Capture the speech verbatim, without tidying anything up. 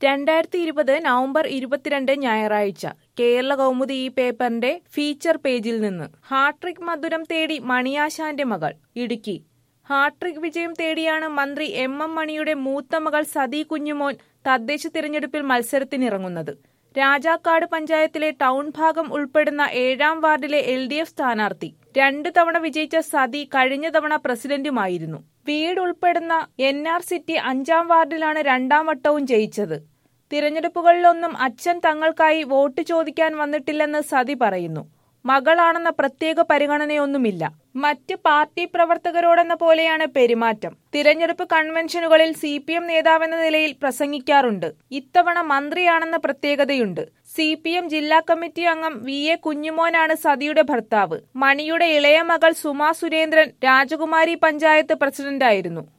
രണ്ടായിരത്തി ഇരുപത് നവംബർ ഇരുപത്തിരണ്ട് ഞായറാഴ്ച കേരള കൗമുദി ഈ പേപ്പറിന്റെ ഫീച്ചർ പേജിൽ നിന്ന് ഹാട്രിക് മധുരം തേടി മണിയാശാന്റെ മകൾ ഇടുക്കി. ഹാട്രിക് വിജയം തേടിയാണ് മന്ത്രി എം എം മണിയുടെ മൂത്ത മകൾ സതി കുഞ്ഞുമോൻ തദ്ദേശ തിരഞ്ഞെടുപ്പിൽ മത്സരത്തിനിറങ്ങുന്നത്. രാജാക്കാട് പഞ്ചായത്തിലെ ടൗൺ ഭാഗം ഉൾപ്പെടുന്ന ഏഴാം വാർഡിലെ എൽ ഡി എഫ് സ്ഥാനാർത്ഥി. രണ്ടു തവണ വിജയിച്ച സതി കഴിഞ്ഞ തവണ പ്രസിഡന്റുമായിരുന്നു. വീട് ഉൾപ്പെടുന്ന എൻ ആർ സിറ്റി അഞ്ചാം വാർഡിലാണ് രണ്ടാം വട്ടവും ജയിച്ചത്. തിരഞ്ഞെടുപ്പുകളിലൊന്നും അച്ഛൻ തങ്ങൾക്കായി വോട്ട് ചോദിക്കാൻ വന്നിട്ടില്ലെന്ന് സതി പറയുന്നു. മകളാണെന്ന പ്രത്യേക പരിഗണനയൊന്നുമില്ല. മറ്റ് പാർട്ടി പ്രവർത്തകരോടെന്ന പോലെയാണ് പെരുമാറ്റം. തിരഞ്ഞെടുപ്പ് കൺവെൻഷനുകളിൽ സി പി എം നേതാവെന്ന നിലയിൽ പ്രസംഗിക്കാറുണ്ട്. ഇത്തവണ മന്ത്രിയാണെന്ന പ്രത്യേകതയുണ്ട്. സി പി എം ജില്ലാ കമ്മിറ്റി അംഗം വി എ കുഞ്ഞുമോനാണ് സതിയുടെ ഭർത്താവ്. മണിയുടെ ഇളയ മകൾ സുമാ സുരേന്ദ്രൻ രാജകുമാരി പഞ്ചായത്ത് പ്രസിഡന്റായിരുന്നു.